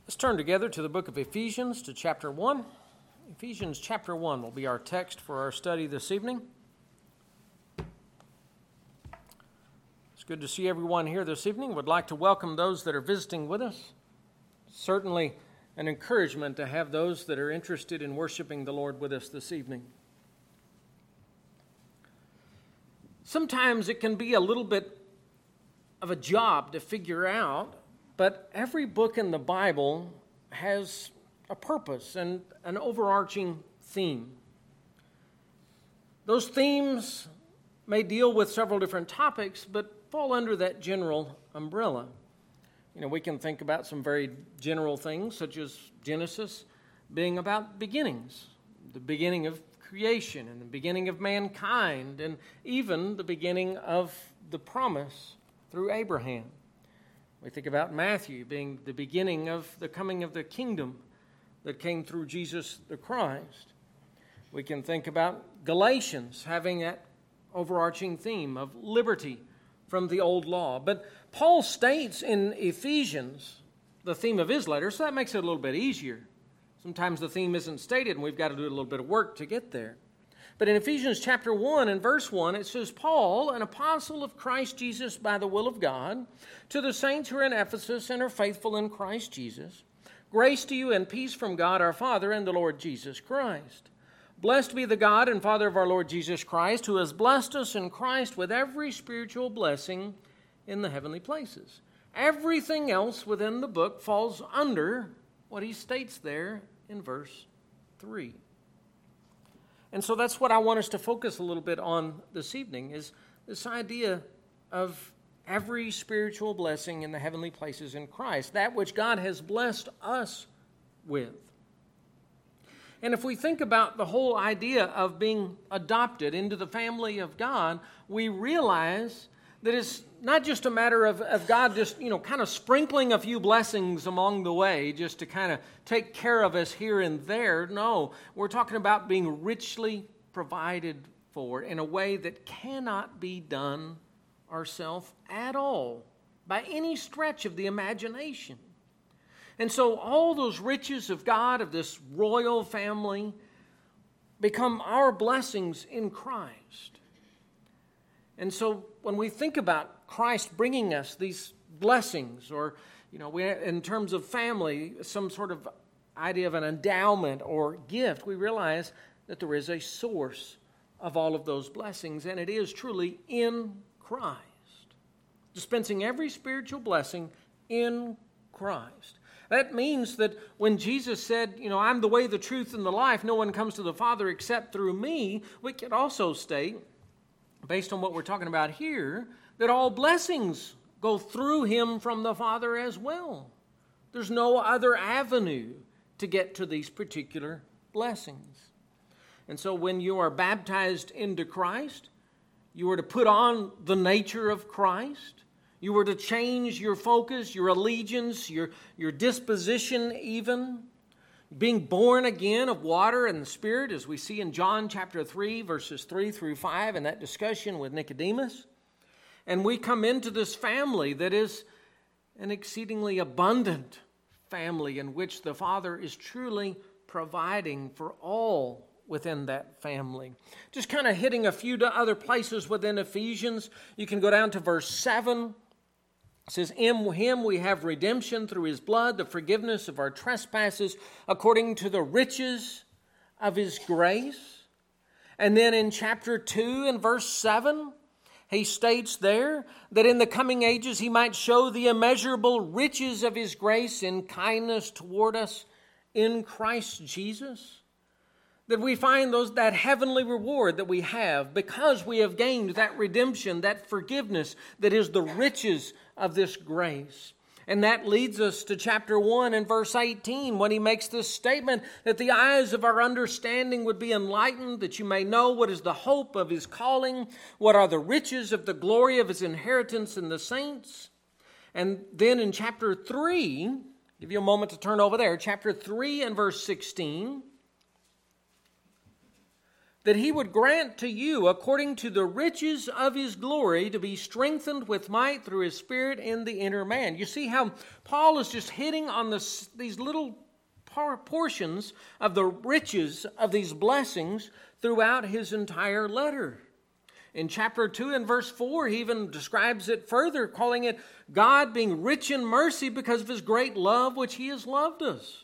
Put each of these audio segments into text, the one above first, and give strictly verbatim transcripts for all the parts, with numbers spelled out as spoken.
Let's turn together to the book of Ephesians, to chapter one. Ephesians chapter one will be our text for our study this evening. It's good to see everyone here this evening. Would like to welcome those that are visiting with us. Certainly an encouragement to have those that are interested in worshiping the Lord with us this evening. Sometimes it can be a little bit of a job to figure out, but every book in the Bible has a purpose and an overarching theme. Those themes may deal with several different topics, but fall under that general umbrella. You know, we can think about some very general things, such as Genesis being about beginnings, the beginning of creation and the beginning of mankind, and even the beginning of the promise through Abraham. We think about Matthew being the beginning of the coming of the kingdom that came through Jesus the Christ. We can think about Galatians having that overarching theme of liberty from the old law. But Paul states in Ephesians the theme of his letter, so that makes it a little bit easier. Sometimes the theme isn't stated and we've got to do a little bit of work to get there. But in Ephesians chapter one and verse one, it says, Paul, an apostle of Christ Jesus by the will of God, to the saints who are in Ephesus and are faithful in Christ Jesus, grace to you and peace from God our Father and the Lord Jesus Christ. Blessed be the God and Father of our Lord Jesus Christ, who has blessed us in Christ with every spiritual blessing in the heavenly places. Everything else within the book falls under what he states there in verse three. And so that's what I want us to focus a little bit on this evening, is this idea of every spiritual blessing in the heavenly places in Christ, that which God has blessed us with. And if we think about the whole idea of being adopted into the family of God, we realize that it's not just a matter of, of God just, you know, kind of sprinkling a few blessings along the way just to kind of take care of us here and there. No, we're talking about being richly provided for in a way that cannot be done ourselves at all by any stretch of the imagination. And so all those riches of God, of this royal family, become our blessings in Christ. And so when we think about Christ bringing us these blessings, or, you know, we, in terms of family, some sort of idea of an endowment or gift, we realize that there is a source of all of those blessings, and it is truly in Christ. Dispensing every spiritual blessing in Christ. That means that when Jesus said, you know, I'm the way, the truth, and the life, no one comes to the Father except through me, we could also state, based on what we're talking about here, that all blessings go through him from the Father as well. There's no other avenue to get to these particular blessings. And so when you are baptized into Christ, you are to put on the nature of Christ. You were to change your focus, your allegiance, your, your disposition even. Being born again of water and the Spirit, as we see in John chapter three, verses three through five, in that discussion with Nicodemus. And we come into this family that is an exceedingly abundant family in which the Father is truly providing for all within that family. Just kind of hitting a few other places within Ephesians. You can go down to verse seven. It says, in him we have redemption through his blood, the forgiveness of our trespasses, according to the riches of his grace. And then in chapter two and verse seven, he states there that in the coming ages he might show the immeasurable riches of his grace in kindness toward us in Christ Jesus. That we find those that heavenly reward that we have because we have gained that redemption, that forgiveness that is the riches of this grace. And that leads us to chapter one and verse eighteen when he makes this statement that the eyes of our understanding would be enlightened, that you may know what is the hope of his calling, what are the riches of the glory of his inheritance in the saints. And then in chapter three, give you a moment to turn over there, chapter three and verse sixteen, that he would grant to you, according to the riches of his glory, to be strengthened with might through his Spirit in the inner man. You see how Paul is just hitting on this, these little portions of the riches of these blessings throughout his entire letter. In chapter two and verse four, he even describes it further, calling it God being rich in mercy because of his great love which he has loved us.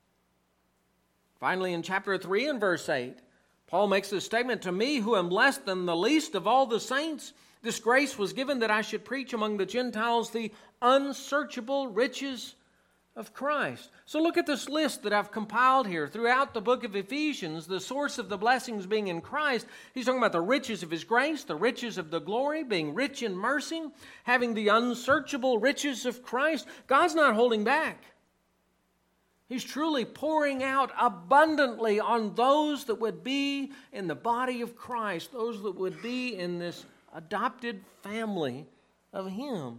Finally, in chapter three and verse eight, Paul makes this statement, to me who am less than the least of all the saints, this grace was given that I should preach among the Gentiles the unsearchable riches of Christ. So look at this list that I've compiled here. Throughout the book of Ephesians, the source of the blessings being in Christ, he's talking about the riches of his grace, the riches of the glory, being rich in mercy, having the unsearchable riches of Christ. God's not holding back. He's truly pouring out abundantly on those that would be in the body of Christ, those that would be in this adopted family of him.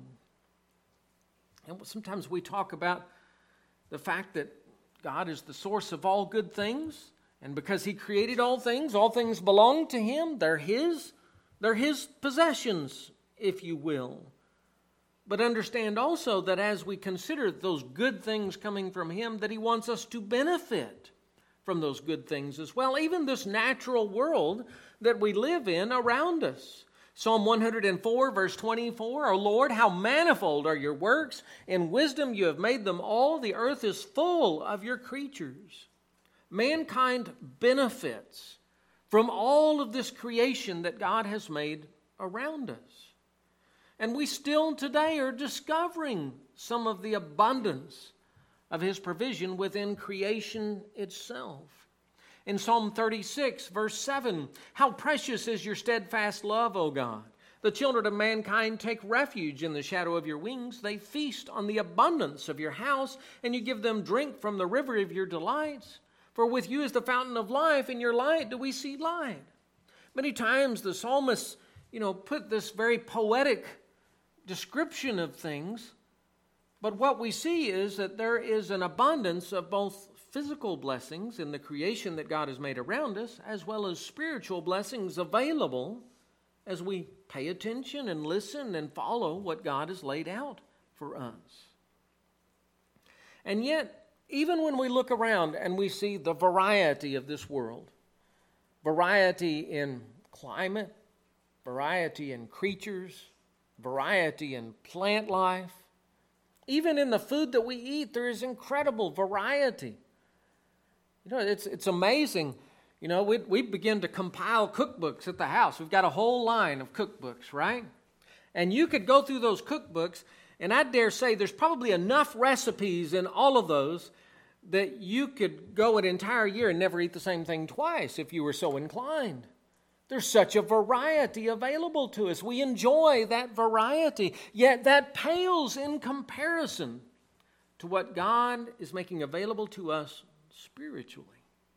And sometimes we talk about the fact that God is the source of all good things, and because he created all things, all things belong to him. They're his. They're his possessions, if you will. But understand also that as we consider those good things coming from him, that he wants us to benefit from those good things as well, even this natural world that we live in around us. Psalm one hundred four, verse twenty-four, O Lord, how manifold are your works. In wisdom you have made them all. The earth is full of your creatures. Mankind benefits from all of this creation that God has made around us. And we still today are discovering some of the abundance of his provision within creation itself. In Psalm thirty-six, verse seven, how precious is your steadfast love, O God. The children of mankind take refuge in the shadow of your wings. They feast on the abundance of your house, and you give them drink from the river of your delights. For with you is the fountain of life, in your light do we see light. Many times the psalmists, you know, put this very poetic description of things, but what we see is that there is an abundance of both physical blessings in the creation that God has made around us, as well as spiritual blessings available as we pay attention and listen and follow what God has laid out for us. And yet, even when we look around and we see the variety of this world, variety in climate, variety in creatures, variety in plant life, even in the food that we eat, there is incredible variety. You know, it's it's amazing. You know, we we begin to compile cookbooks at the house. We've got a whole line of cookbooks, right? And you could go through those cookbooks, and I dare say there's probably enough recipes in all of those that you could go an entire year and never eat the same thing twice if you were so inclined. There's such a variety available to us. We enjoy that variety, yet that pales in comparison to what God is making available to us spiritually.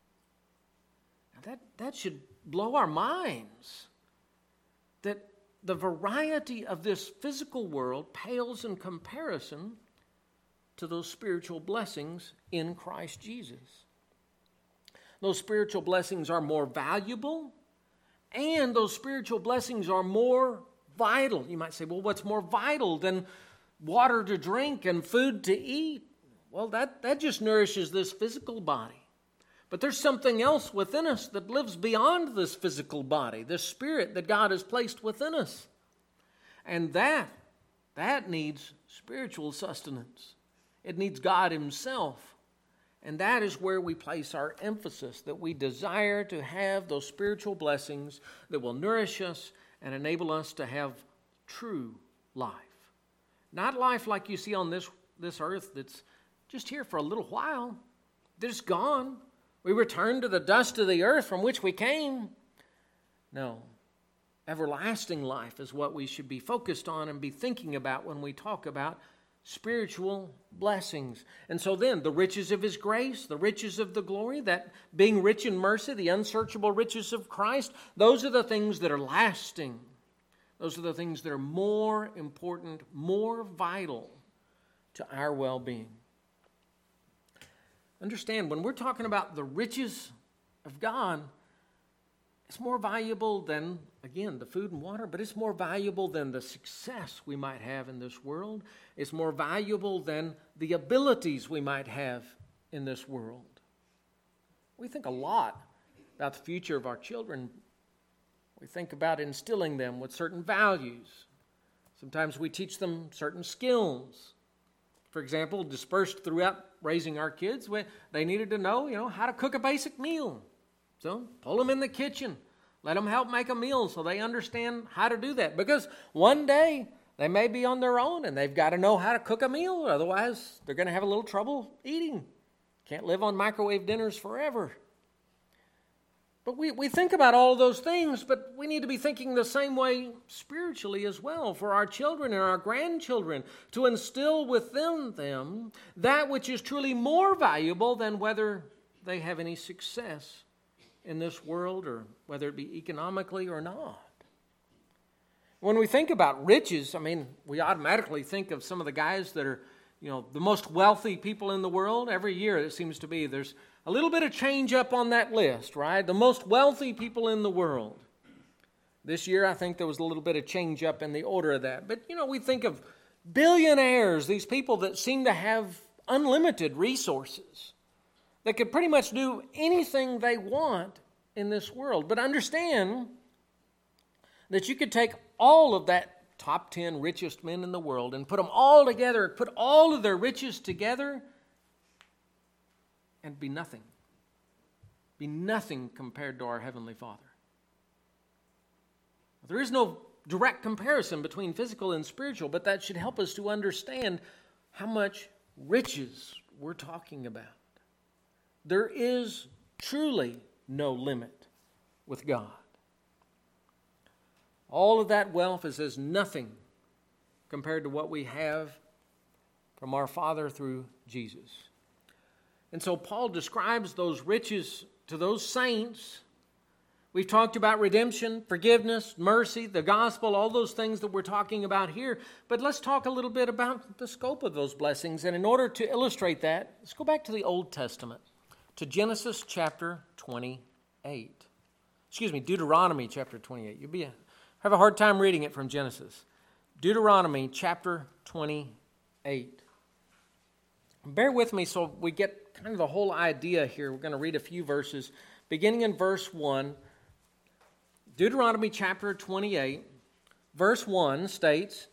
Now that, that should blow our minds, that the variety of this physical world pales in comparison to those spiritual blessings in Christ Jesus. Those spiritual blessings are more valuable, and those spiritual blessings are more vital. You might say, well, what's more vital than water to drink and food to eat? Well, that, that just nourishes this physical body. But there's something else within us that lives beyond this physical body, this spirit that God has placed within us. And that, that needs spiritual sustenance. It needs God himself. And that is where we place our emphasis, that we desire to have those spiritual blessings that will nourish us and enable us to have true life. Not life like you see on this, this earth that's just here for a little while. They're just gone. We return to the dust of the earth from which we came. No. Everlasting life is what we should be focused on and be thinking about when we talk about spiritual blessings. And so then, the riches of his grace, the riches of the glory, that being rich in mercy, the unsearchable riches of Christ, those are the things that are lasting. Those are the things that are more important, more vital to our well-being. Understand, when we're talking about the riches of God, It's more valuable than, again, the food and water, but it's more valuable than the success we might have in this world. It's more valuable than the abilities we might have in this world. We think a lot about the future of our children. We think about instilling them with certain values. Sometimes we teach them certain skills. For example, dispersed throughout raising our kids, they needed to know, you know, how to cook a basic meal. So pull them in the kitchen. Let them help make a meal so they understand how to do that. Because one day they may be on their own and they've got to know how to cook a meal. Otherwise, they're going to have a little trouble eating. Can't live on microwave dinners forever. But we, we think about all those things, but we need to be thinking the same way spiritually as well for our children and our grandchildren, to instill within them that which is truly more valuable than whether they have any success in this world or whether it be economically or not. When we think about riches, I mean, we automatically think of some of the guys that are, you know, the most wealthy people in the world. Every year it seems to be there's a little bit of change up on that list, right? The most wealthy people in the world. This year I think there was a little bit of change up in the order of that. But, you know, we think of billionaires, these people that seem to have unlimited resources, that could pretty much do anything they want in this world. But understand that you could take all of that top ten richest men in the world and put them all together, put all of their riches together, and be nothing. Be nothing compared to our Heavenly Father. There is no direct comparison between physical and spiritual, but that should help us to understand how much riches we're talking about. There is truly no limit with God. All of that wealth is as nothing compared to what we have from our Father through Jesus. And so Paul describes those riches to those saints. We've talked about redemption, forgiveness, mercy, the gospel, all those things that we're talking about here. But let's talk a little bit about the scope of those blessings. And in order to illustrate that, let's go back to the Old Testament, to Genesis chapter twenty-eight. Excuse me, Deuteronomy chapter twenty-eight. You'll be a, have a hard time reading it from Genesis. Deuteronomy chapter twenty-eight. Bear with me so we get kind of the whole idea here. We're going to read a few verses. Beginning in verse one, Deuteronomy chapter twenty-eight, verse one states,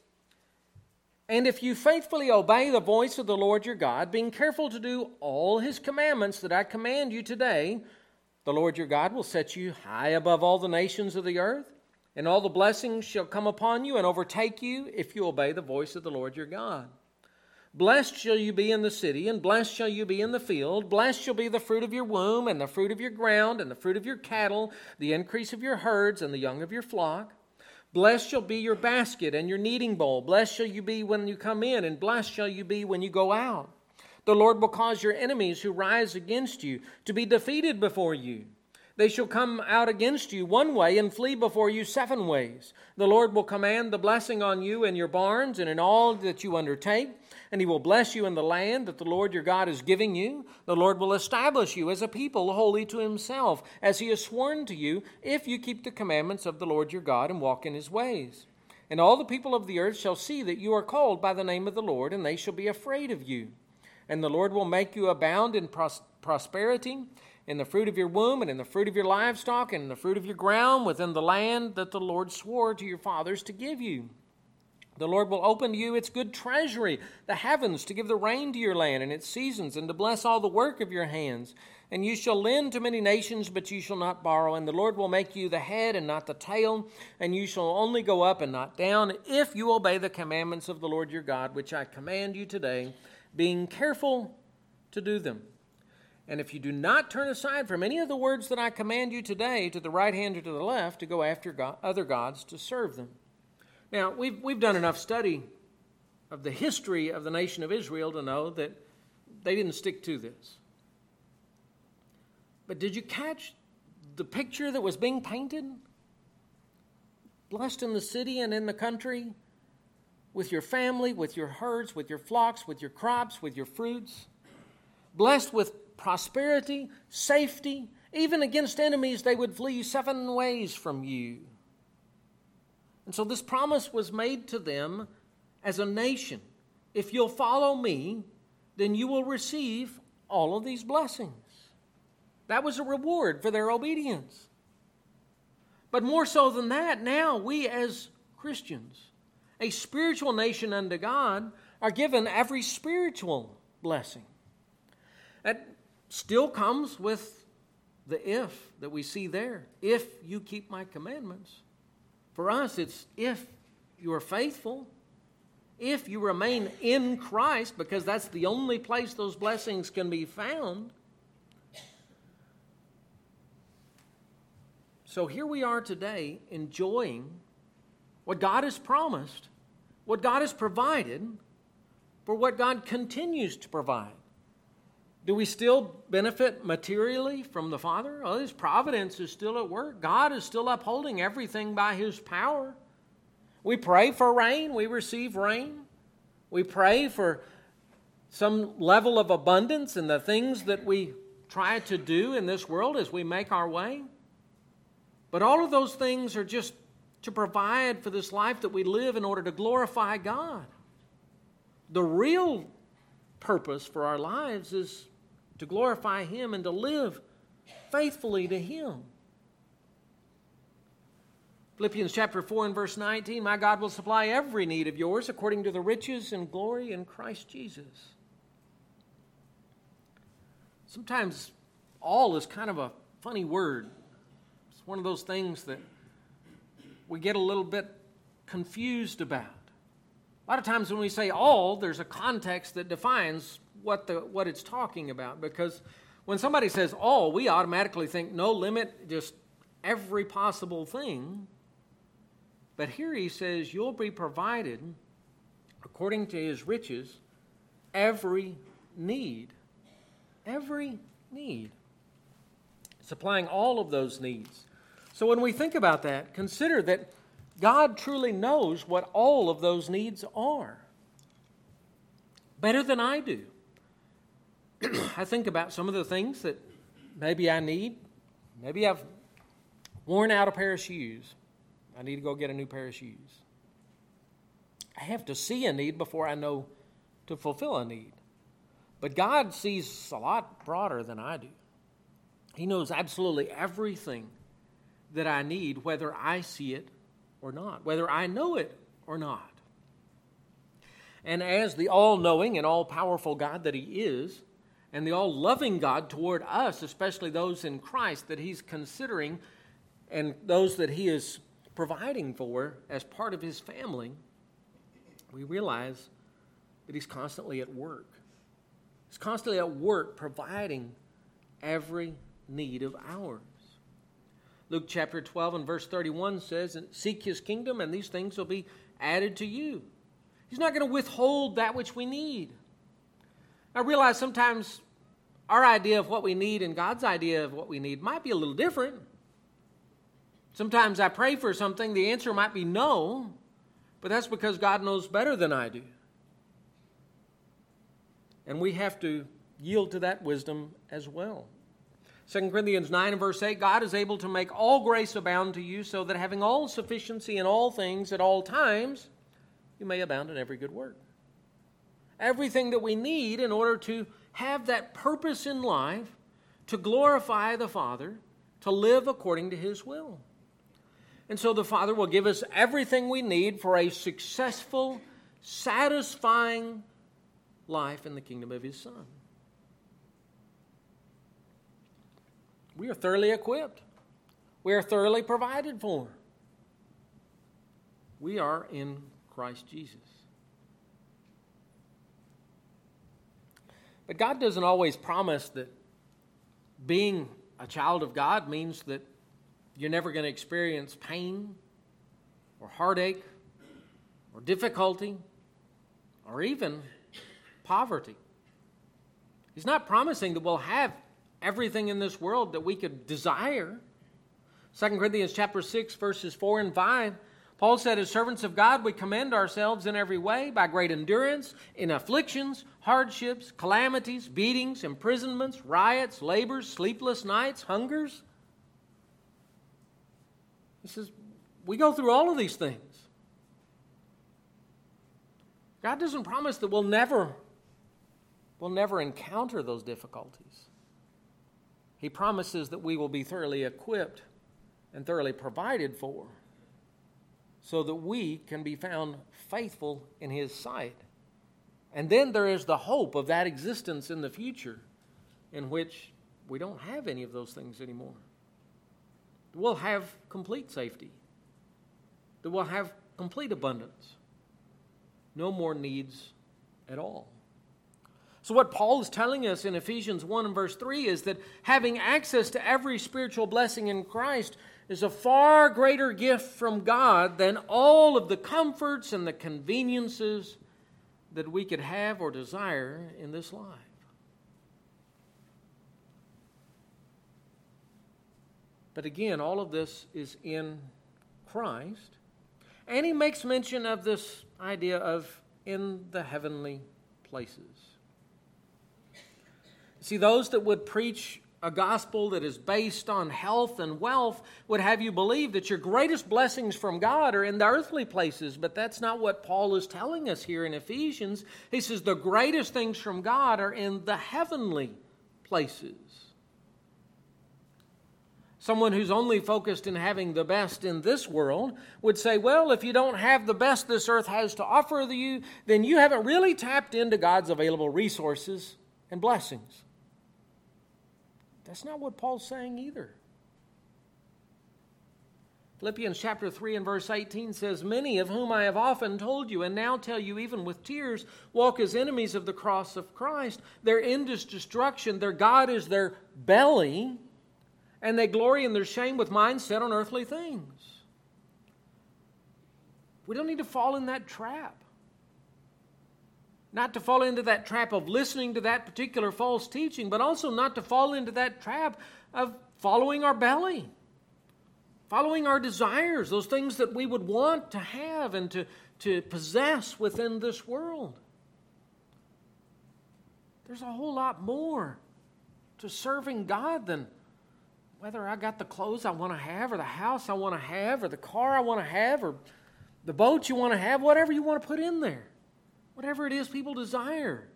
"And if you faithfully obey the voice of the Lord your God, being careful to do all his commandments that I command you today, the Lord your God will set you high above all the nations of the earth, and all the blessings shall come upon you and overtake you if you obey the voice of the Lord your God. Blessed shall you be in the city, and blessed shall you be in the field. Blessed shall be the fruit of your womb, and the fruit of your ground, and the fruit of your cattle, the increase of your herds, and the young of your flock. Blessed shall be your basket and your kneading bowl. Blessed shall you be when you come in, and blessed shall you be when you go out. The Lord will cause your enemies who rise against you to be defeated before you. They shall come out against you one way and flee before you seven ways. The Lord will command the blessing on you in your barns and in all that you undertake, and he will bless you in the land that the Lord your God is giving you. The Lord will establish you as a people holy to himself, as he has sworn to you, if you keep the commandments of the Lord your God and walk in his ways. And all the people of the earth shall see that you are called by the name of the Lord, and they shall be afraid of you. And the Lord will make you abound in pros- prosperity, in the fruit of your womb, and in the fruit of your livestock, and in the fruit of your ground, within the land that the Lord swore to your fathers to give you. The Lord will open to you its good treasury, the heavens, to give the rain to your land in its seasons, and to bless all the work of your hands. And you shall lend to many nations, but you shall not borrow. And the Lord will make you the head and not the tail, and you shall only go up and not down, if you obey the commandments of the Lord your God, which I command you today, being careful to do them. And if you do not turn aside from any of the words that I command you today, to the right hand or to the left, to go after God, other gods to serve them." Now, we've, we've done enough study of the history of the nation of Israel to know that they didn't stick to this. But did you catch the picture that was being painted? Blessed in the city and in the country, with your family, with your herds, with your flocks, with your crops, with your fruits. Blessed with prosperity, safety, Even against enemies, they would flee seven ways from you. And so this promise was made to them as a nation. If you'll follow me, then you will receive all of these blessings. That was a reward for their obedience. But more so than that, now we as Christians, a spiritual nation unto God, are given every spiritual blessing. That still comes with the if that we see there. If you keep my commandments. For us, it's if you are faithful, if you remain in Christ, because that's the only place those blessings can be found. So here we are today enjoying what God has promised, what God has provided, for what God continues to provide. Do we still benefit materially from the Father? Oh, His providence is still at work. God is still upholding everything by His power. We pray for rain, we receive rain. We pray for some level of abundance in the things that we try to do in this world as we make our way. But all of those things are just to provide for this life that we live in order to glorify God. The real purpose for our lives is to glorify Him and to live faithfully to Him. Philippians chapter four and verse nineteen, my God will supply every need of yours according to the riches and glory in Christ Jesus. Sometimes all is kind of a funny word. It's one of those things that we get a little bit confused about. A lot of times when we say all, there's a context that defines what the what it's talking about. Because when somebody says all, we automatically think no limit, just every possible thing. But here he says, you'll be provided, according to His riches, every need. Every need. Supplying all of those needs. So when we think about that, consider that God truly knows what all of those needs are. Better than I do. I think about some of the things that maybe I need. Maybe I've worn out a pair of shoes. I need to go get a new pair of shoes. I have to see a need before I know to fulfill a need. But God sees a lot broader than I do. He knows absolutely everything that I need, whether I see it or not, whether I know it or not. And as the all-knowing and all-powerful God that He is, and the all-loving God toward us, especially those in Christ that He's considering and those that He is providing for as part of His family, we realize that He's constantly at work. He's constantly at work providing every need of ours. Luke chapter twelve and verse thirty-one says, seek His kingdom and these things will be added to you. He's not going to withhold that which we need. I realize sometimes our idea of what we need and God's idea of what we need might be a little different. Sometimes I pray for something, the answer might be no, but that's because God knows better than I do. And we have to yield to that wisdom as well. Second Corinthians nine and verse eight, God is able to make all grace abound to you so that having all sufficiency in all things at all times, you may abound in every good work. Everything that we need in order to have that purpose in life, to glorify the Father, to live according to His will. And so the Father will give us everything we need for a successful, satisfying life in the kingdom of His Son. We are thoroughly equipped. We are thoroughly provided for. We are in Christ Jesus. But God doesn't always promise that being a child of God means that you're never going to experience pain or heartache or difficulty or even poverty. He's not promising that we'll have everything in this world that we could desire. Second Corinthians chapter six, verses four and five, Paul said, as servants of God, we commend ourselves in every way by great endurance in afflictions, hardships, calamities, beatings, imprisonments, riots, labors, sleepless nights, hungers. He says, we go through all of these things. God doesn't promise that we'll never, we'll never encounter those difficulties. He promises that we will be thoroughly equipped and thoroughly provided for, so that we can be found faithful in His sight. And then there is the hope of that existence in the future in which we don't have any of those things anymore. We'll have complete safety. That we'll have complete abundance. No more needs at all. So what Paul is telling us in Ephesians one and verse three is that having access to every spiritual blessing in Christ is a far greater gift from God than all of the comforts and the conveniences that we could have or desire in this life. But again, all of this is in Christ. And he makes mention of this idea of in the heavenly places. See, those that would preach a gospel that is based on health and wealth would have you believe that your greatest blessings from God are in the earthly places, but that's not what Paul is telling us here in Ephesians. He says the greatest things from God are in the heavenly places. Someone who's only focused in having the best in this world would say, well, if you don't have the best this earth has to offer you, then you haven't really tapped into God's available resources and blessings. That's not what Paul's saying either. Philippians chapter three and verse eighteen says, many of whom I have often told you and now tell you even with tears, walk as enemies of the cross of Christ. Their end is destruction. Their God is their belly, and they glory in their shame with minds set on earthly things. We don't need to fall in that trap. Not to fall into that trap of listening to that particular false teaching, but also not to fall into that trap of following our belly, following our desires, those things that we would want to have and to, to possess within this world. There's a whole lot more to serving God than whether I got the clothes I want to have, or the house I want to have, or the car I want to have, or the boat you want to have, whatever you want to put in there. Whatever it is people desire.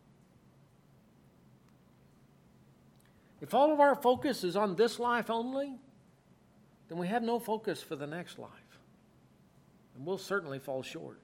If all of our focus is on this life only, then we have no focus for the next life. And we'll certainly fall short.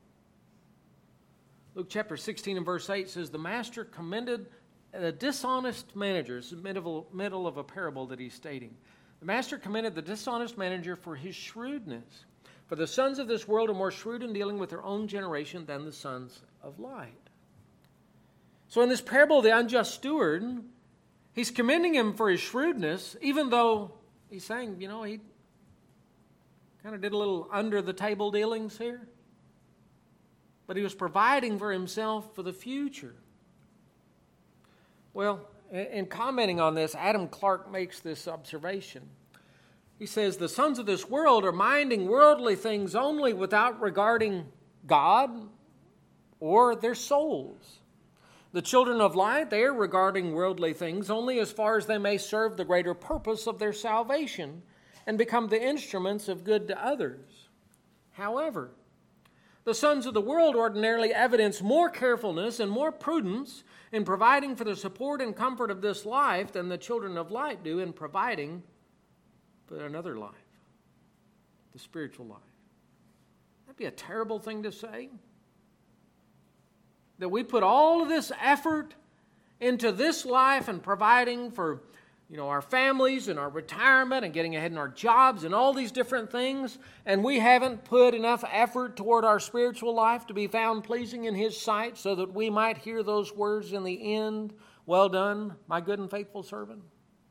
Luke chapter sixteen and verse eight says, the master commended a dishonest manager. It's the middle, middle of a parable that he's stating. The master commended the dishonest manager for his shrewdness. For the sons of this world are more shrewd in dealing with their own generation than the sons of light. So in this parable of the unjust steward, he's commending him for his shrewdness, even though he's saying, you know, he kind of did a little under-the-table dealings here. But he was providing for himself for the future. Well, in commenting on this, Adam Clarke makes this observation. He says, the sons of this world are minding worldly things only without regarding God or their souls. The children of light, they are regarding worldly things only as far as they may serve the greater purpose of their salvation and become the instruments of good to others. However, the sons of the world ordinarily evidence more carefulness and more prudence in providing for the support and comfort of this life than the children of light do in providing but another life, the spiritual life. That'd be a terrible thing to say. That we put all of this effort into this life and providing for, you know, our families and our retirement and getting ahead in our jobs and all these different things, and we haven't put enough effort toward our spiritual life to be found pleasing in His sight so that we might hear those words in the end, well done, my good and faithful servant.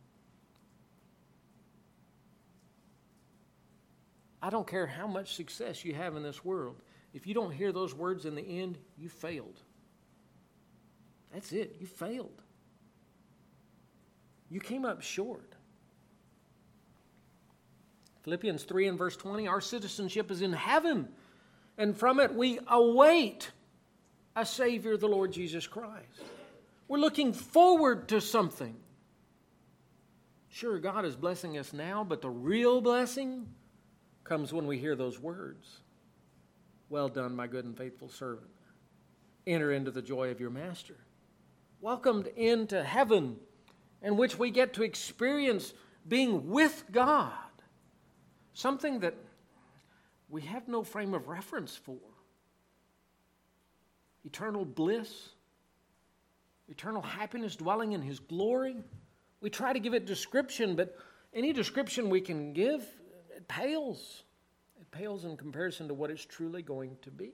I don't care how much success you have in this world. If you don't hear those words in the end, you failed. That's it. You failed. You came up short. Philippians three and verse twenty, our citizenship is in heaven, and from it we await a Savior, the Lord Jesus Christ. We're looking forward to something. Sure, God is blessing us now, but the real blessing comes when we hear those words. Well done, my good and faithful servant. Enter into the joy of your master. Welcomed into heaven, in which we get to experience being with God. Something that we have no frame of reference for. Eternal bliss, eternal happiness dwelling in His glory. We try to give it description, but any description we can give, it pales. It pales in comparison to what it's truly going to be.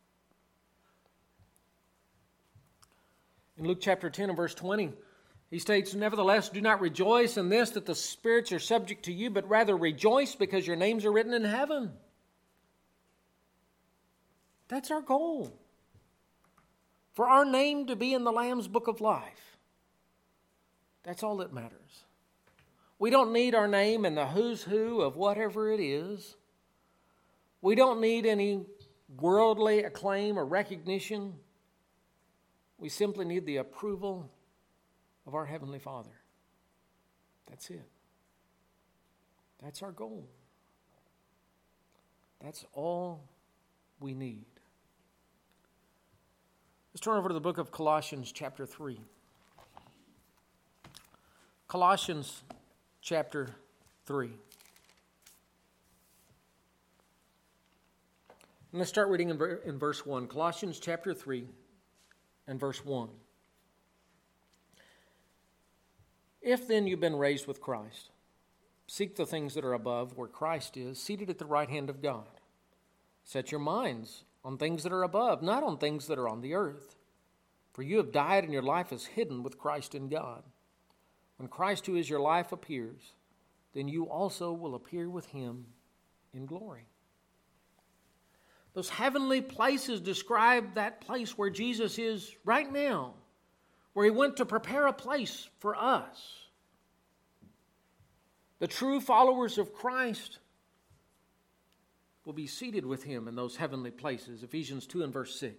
In Luke chapter ten and verse twenty, he states, nevertheless, do not rejoice in this, that the spirits are subject to you, but rather rejoice because your names are written in heaven. That's our goal. For our name to be in the Lamb's book of life. That's all that matters. We don't need our name in the who's who of whatever it is. We don't need any worldly acclaim or recognition. We simply need the approval of our Heavenly Father. That's it. That's our goal. That's all we need. Let's turn over to the book of Colossians chapter three. Colossians chapter three. And let's start reading in, ver- in verse one. Colossians chapter three and verse one. If then you've been raised with Christ, seek the things that are above, where Christ is, seated at the right hand of God. Set your minds on things that are above, not on things that are on the earth. For you have died, and your life is hidden with Christ in God. When Christ, who is your life, appears, then you also will appear with Him in glory. Those heavenly places describe that place where Jesus is right now, where He went to prepare a place for us. The true followers of Christ will be seated with Him in those heavenly places, Ephesians two and verse six.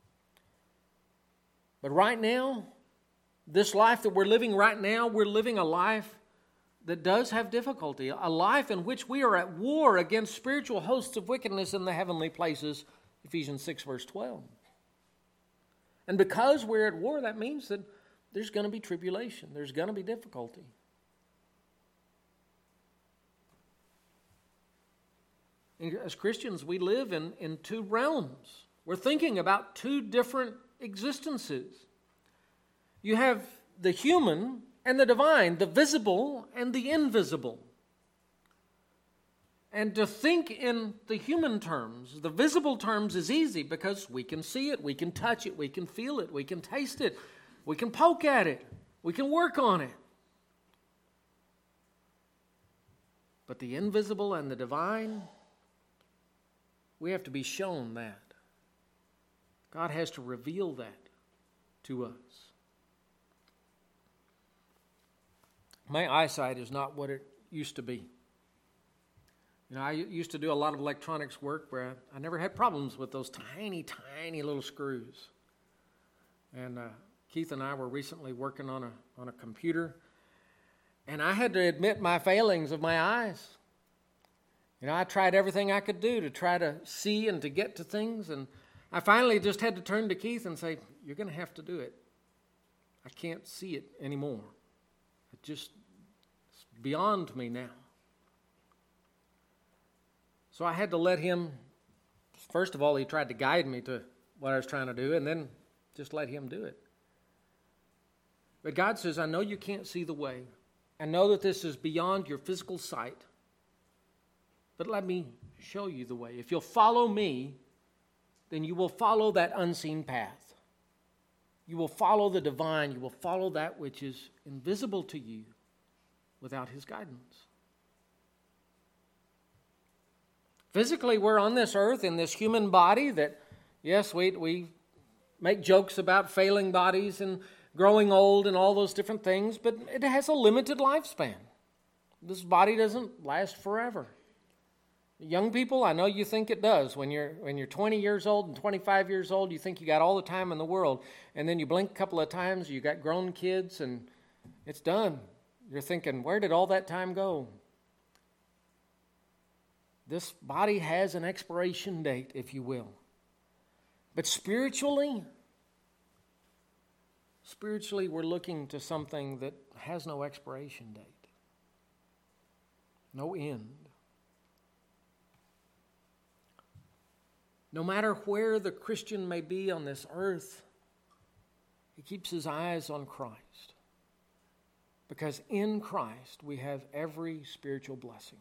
But right now, this life that we're living right now, we're living a life that does have difficulty, a life in which we are at war against spiritual hosts of wickedness in the heavenly places, Ephesians six verse twelve. And because we're at war, that means that there's going to be tribulation, there's going to be difficulty. As Christians, we live in, in two realms. We're thinking about two different existences. You have the human and the divine, the visible and the invisible. And to think in the human terms, the visible terms, is easy because we can see it, we can touch it, we can feel it, we can taste it, we can poke at it, we can work on it. But the invisible and the divine, we have to be shown that. God has to reveal that to us. My eyesight is not what it used to be. You know, I used to do a lot of electronics work where I, I never had problems with those tiny, tiny little screws. And uh, Keith and I were recently working on a on a computer, and I had to admit my failings of my eyes. You know, I tried everything I could do to try to see and to get to things, and I finally just had to turn to Keith and say, you're going to have to do it. I can't see it anymore. It just, it's beyond me now. So I had to let him, first of all, he tried to guide me to what I was trying to do, and then just let him do it. But God says, I know you can't see the way. I know that this is beyond your physical sight. But let me show you the way. If you'll follow me, then you will follow that unseen path. You will follow the divine. You will follow that which is invisible to you without His guidance. Physically, we're on this earth in this human body that, yes, we, we make jokes about failing bodies and growing old and all those different things, but it has a limited lifespan. This body doesn't last forever. Young people, I know you think it does. When you're when you're twenty years old and twenty-five years old, you think you got all the time in the world. And then you blink a couple of times, you got grown kids, and it's done. You're thinking, where did all that time go? This body has an expiration date, if you will. But spiritually, spiritually, we're looking to something that has no expiration date, no end. No matter where the Christian may be on this earth, he keeps his eyes on Christ. Because in Christ we have every spiritual blessing.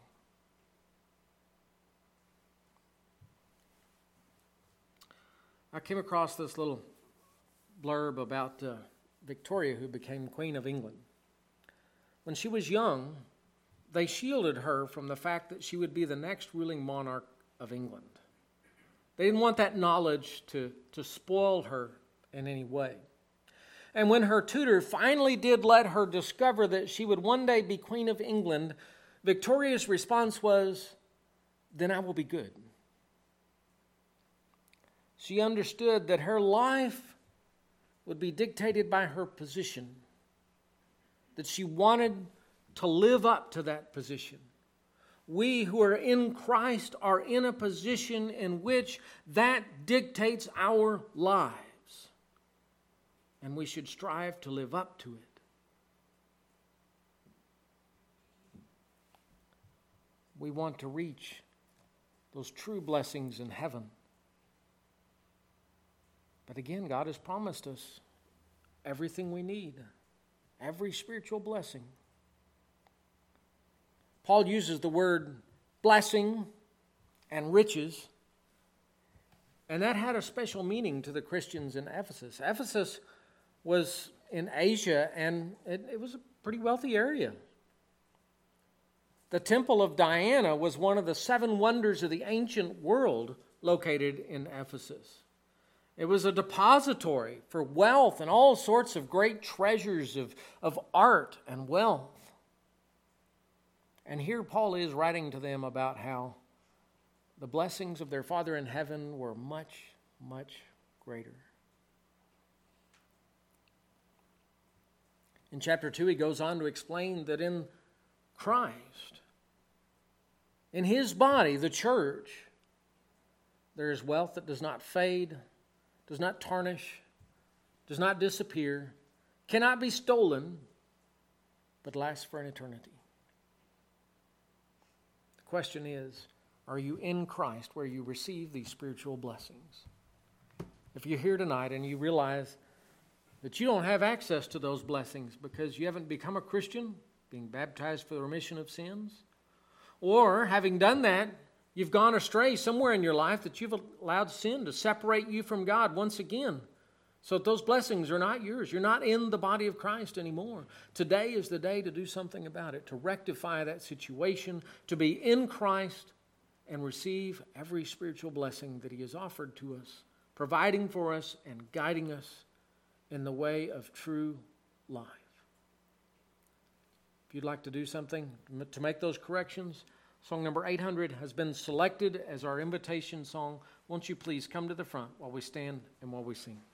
I came across this little blurb about uh, Victoria, who became Queen of England. When she was young, they shielded her from the fact that she would be the next ruling monarch of England. They didn't want that knowledge to, to spoil her in any way. And when her tutor finally did let her discover that she would one day be Queen of England, Victoria's response was, "Then I will be good." She understood that her life would be dictated by her position, that she wanted to live up to that position. We who are in Christ are in a position in which that dictates our lives, and we should strive to live up to it. We want to reach those true blessings in heaven. But again, God has promised us everything we need, every spiritual blessing. Paul uses the word blessing and riches, and that had a special meaning to the Christians in Ephesus. Ephesus was in Asia, and it, it was a pretty wealthy area. The Temple of Diana was one of the seven wonders of the ancient world located in Ephesus. It was a depository for wealth and all sorts of great treasures of, of art and wealth. And here Paul is writing to them about how the blessings of their Father in heaven were much, much greater. In chapter two, he goes on to explain that in Christ, in his body, the church, there is wealth that does not fade, does not tarnish, does not disappear, cannot be stolen, but lasts for an eternity. The question is, are you in Christ where you receive these spiritual blessings? If you're here tonight and you realize that you don't have access to those blessings because you haven't become a Christian, being baptized for the remission of sins, or having done that, you've gone astray somewhere in your life that you've allowed sin to separate you from God once again, so that those blessings are not yours. You're not in the body of Christ anymore. Today is the day to do something about it, to rectify that situation, to be in Christ and receive every spiritual blessing that he has offered to us, providing for us and guiding us in the way of true life. If you'd like to do something to make those corrections, song number eight hundred has been selected as our invitation song. Won't you please come to the front while we stand and while we sing?